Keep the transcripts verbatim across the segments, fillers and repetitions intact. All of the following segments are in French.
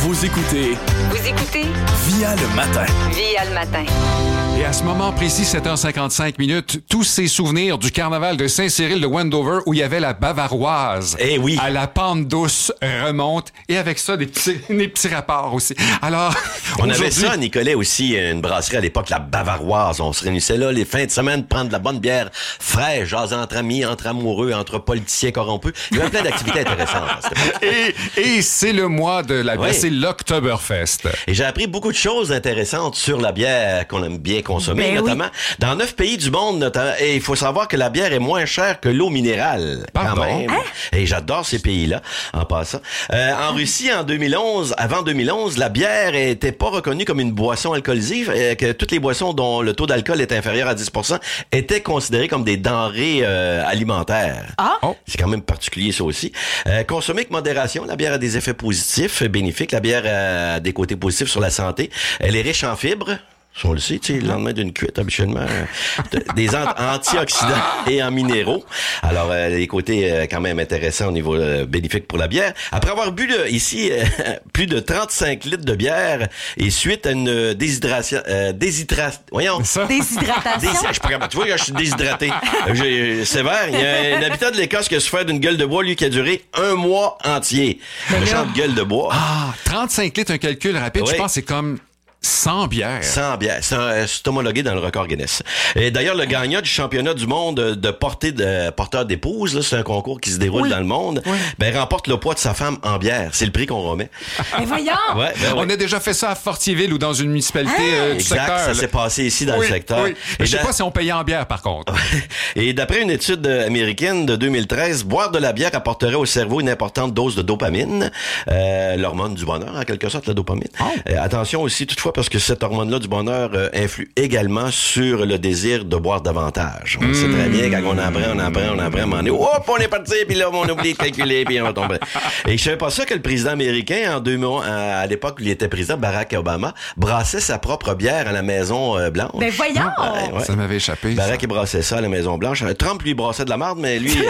Vous écoutez Vous écoutez Via le matin. Via le matin. Et à ce moment précis, sept heures cinquante-cinq minutes, tous ces souvenirs du carnaval de Saint-Cyril de Wendover où il y avait la Bavaroise Eh oui. à la pente douce remonte et avec ça des petits, des petits rapports aussi. Alors, on aujourd'hui... avait ça à Nicolet aussi, une brasserie à l'époque, la Bavaroise. On se réunissait là les fins de semaine, prendre de la bonne bière fraîche, jaser entre amis, entre amoureux, entre politiciens corrompus. Il y avait plein d'activités intéressantes. Et, et c'est le mois de la bière, Oui. c'est l'Oktoberfest. Et j'ai appris beaucoup de choses intéressantes sur la bière qu'on aime bien consommer, Ben notamment dans neuf pays du monde. Notamment, et il faut savoir que la bière est moins chère que l'eau minérale. Pardon? Quand même. Hein? Et j'adore ces pays-là, en passant. Euh, en Russie, en deux mille onze, avant deux mille onze, la bière était pas reconnue comme une boisson alcoolisée, euh, que toutes les boissons dont le taux d'alcool est inférieur à dix pour cent étaient considérées comme des denrées euh, alimentaires. Ah! Oh. C'est quand même particulier, ça aussi. Euh, consommer avec modération. La bière a des effets positifs, bénéfiques. La bière a des côtés positifs sur la santé. Elle est riche en fibres. Si on le sait, tu sais, le lendemain d'une cuite, habituellement, euh, des an- antioxydants et en minéraux. Alors, euh, les côtés euh, quand même intéressants au niveau euh, bénéfique pour la bière. Après avoir bu là, ici euh, plus de trente-cinq litres de bière et suite à une déshydratation, euh, déshydration, voyons. Ça? Déshydratation. Dés- je suis pas capable. Tu vois, je suis déshydraté. Euh, j'ai- sévère. Il y a un habitant de l'Écosse qui a souffert d'une gueule de bois, lui, qui a duré un mois entier. Méchante gueule de bois. Ah, trente-cinq litres, un calcul rapide, Oui. je pense que c'est comme cent bières. Sans bière. C'est, un- c'est homologué dans le record Guinness. Et d'ailleurs, le gagnant du championnat du monde de portée de porteur d'épouse, là, c'est un concours qui se déroule Oui. dans le monde, Oui. ben remporte le poids de sa femme en bière. C'est le prix qu'on remet. Mais voyons! Ouais, ben ouais. On a déjà fait ça à Fortierville ou dans une municipalité euh, du Exact, secteur. ça là. s'est passé ici dans Oui, le secteur. oui. Et Je sais dans- pas si on payait en bière, par contre. Et d'après une étude euh, américaine de deux mille treize, boire de la bière apporterait au cerveau une importante dose de dopamine, euh, l'hormone du bonheur, en quelque sorte, la dopamine. Euh, attention aussi, toutefois, parce que cette hormone-là du bonheur euh, influe également sur le désir de boire davantage. On le sait très bien, quand on apprend, on apprend, on apprend, on est, hop, on est parti, puis là, on oublie de calculer, puis on tombe. Et je savais pas ça que le président américain, en deux mille onze, à, à l'époque où il était président, Barack Obama, brassait sa propre bière à la Maison euh, Blanche. Ben voyons! Ouais, ouais. Ça m'avait échappé. ça. Barack, il brassait ça à la Maison-Blanche. Trump, lui, brassait de la marde, mais lui...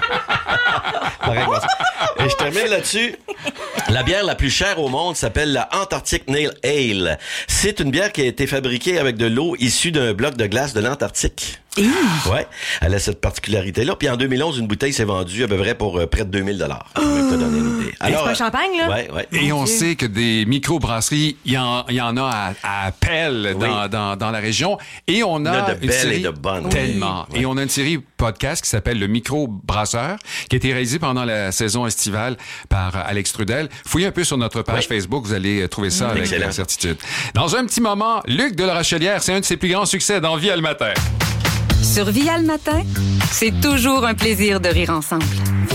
euh, Barack brassait. Et je termine là-dessus. La bière la plus chère au monde s'appelle la Antarctic Nail Ale. C'est une bière qui a été fabriquée avec de l'eau issue d'un bloc de glace de l'Antarctique. Ouais, elle a cette particularité-là. Puis en deux mille onze, une bouteille s'est vendue à peu près pour euh, près de deux mille dollars. Je vais te donner une idée. C'est pas euh, champagne, là? Ouais, ouais. Et on Dieu. sait que des microbrasseries, il y en, il y en a à, à pelle dans, Oui. dans, dans la région. Et on Il y en a a de une belles série et de bonnes. tellement. Oui. Et on a une série podcast qui s'appelle Le Microbrasseur, qui a été réalisée pendant la saison estivale par Alex Trudel. Fouillez un peu sur notre page Oui. Facebook, vous allez trouver ça avec Excellent. certitude. Dans un petit moment, Luc de la Rochelière, c'est un de ses plus grands succès dans Via le matin. Sur Via le matin, c'est toujours un plaisir de rire ensemble.